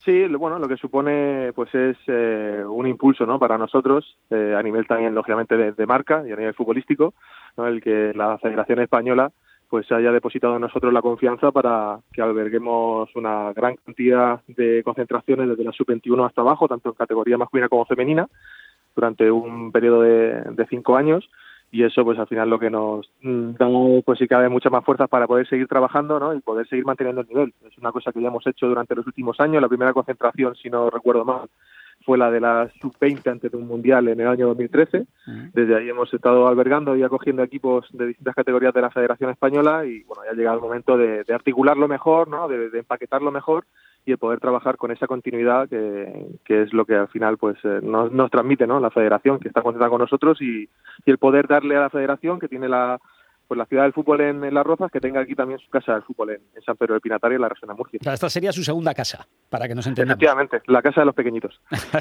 Sí, bueno, lo que supone pues es un impulso, ¿no?, para nosotros, a nivel también, lógicamente, de marca y a nivel futbolístico, ¿no?, el que la Federación Española pues haya depositado en nosotros la confianza para que alberguemos una gran cantidad de concentraciones desde la sub-21 hasta abajo, tanto en categoría masculina como femenina, durante un periodo de 5 años, y eso pues al final lo que nos da, pues sí, cabe muchas más fuerzas para poder seguir trabajando, ¿no?, y poder seguir manteniendo el nivel. Es una cosa que ya hemos hecho durante los últimos años. La primera concentración, si no recuerdo mal, fue la de la sub-20 antes de un mundial en el año 2013. Desde ahí hemos estado albergando y acogiendo equipos de distintas categorías de la Federación Española, y bueno, ya ha llegado el momento de articularlo mejor, ¿no?, de empaquetarlo mejor, y el poder trabajar con esa continuidad que es lo que al final pues nos transmite, ¿no?, la Federación, que está contenta con nosotros, y el poder darle a la Federación, que tiene la ciudad del fútbol en Las Rozas, que tenga aquí también su casa del fútbol en San Pedro del Pinatar y en la región de Murcia. O sea, esta sería su segunda casa, para que nos entendamos. Efectivamente, la casa de los pequeñitos.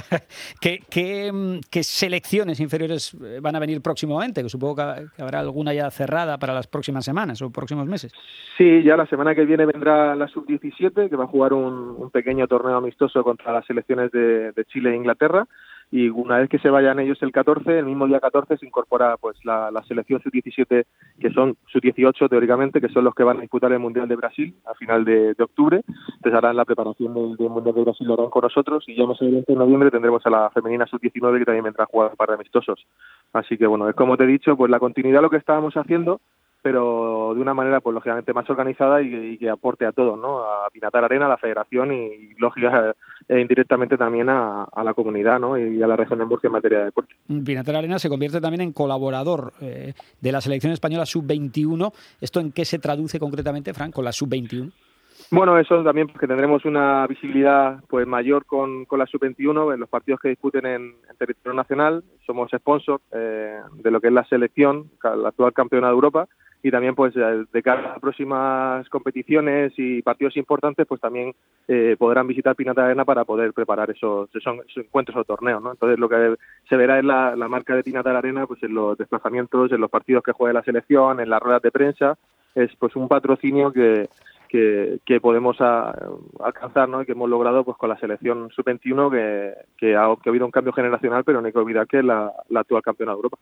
¿Qué selecciones inferiores van a venir próximamente? Que supongo que habrá alguna ya cerrada para las próximas semanas o próximos meses. Sí, ya la semana que viene vendrá la sub-17, que va a jugar un pequeño torneo amistoso contra las selecciones de Chile e Inglaterra. Y una vez que se vayan ellos el 14, el mismo día 14 se incorpora pues la selección sub-17, que son sub-18 teóricamente, que son los que van a disputar el Mundial de Brasil a final de octubre. Entonces harán la preparación del Mundial de Brasil, lo harán con nosotros, y ya más adelante en noviembre tendremos a la femenina sub-19, que también vendrá a jugar un par de amistosos. Así que bueno, es como te he dicho, pues la continuidad de lo que estábamos haciendo, pero de una manera pues lógicamente más organizada y que aporte a todos, ¿no?, a Pinatar Arena, a la Federación y lógica indirectamente también a la comunidad, ¿no?, y a la región de Murcia en materia de deporte. Pinatar Arena se convierte también en colaborador de la selección española sub-21. ¿Esto en qué se traduce concretamente, Fran, con la sub-21? Bueno, eso también, porque tendremos una visibilidad pues mayor con la sub-21 en los partidos que disputen en territorio nacional. Somos sponsor de lo que es la selección, la actual campeona de Europa, y también pues de cara a próximas competiciones y partidos importantes, pues también podrán visitar Pinatar Arena para poder preparar esos encuentros o torneos, ¿no? Entonces lo que se verá es la marca de Pinatar Arena pues en los desplazamientos, en los partidos que juegue la selección, en las ruedas de prensa. Es pues un patrocinio que podemos alcanzar, ¿no?, y que hemos logrado pues con la selección sub-21, que ha habido un cambio generacional, pero no hay que olvidar que es la actual campeona de Europa.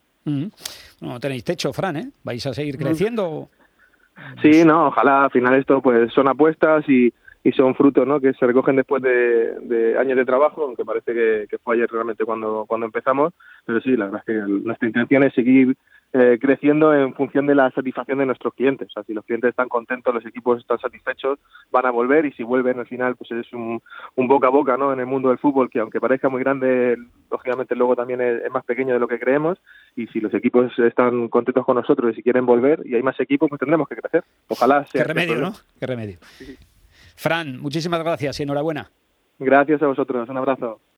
No tenéis techo, Fran, ¿eh? ¿Vais a seguir creciendo? Sí, no, ojalá. Al final esto pues son apuestas y son frutos, ¿no?, que se recogen después de años de trabajo, aunque parece que fue ayer realmente cuando empezamos, pero sí, la verdad es que nuestra intención es seguir creciendo en función de la satisfacción de nuestros clientes. O sea, si los clientes están contentos, los equipos están satisfechos, van a volver, y si vuelven al final pues es un boca a boca, ¿no?, en el mundo del fútbol, que aunque parezca muy grande, lógicamente luego también es más pequeño de lo que creemos, y si los equipos están contentos con nosotros y si quieren volver y hay más equipos, pues tendremos que crecer. Ojalá sea. Qué remedio, ¿no? Qué remedio. Sí. Fran, muchísimas gracias y enhorabuena. Gracias a vosotros, un abrazo.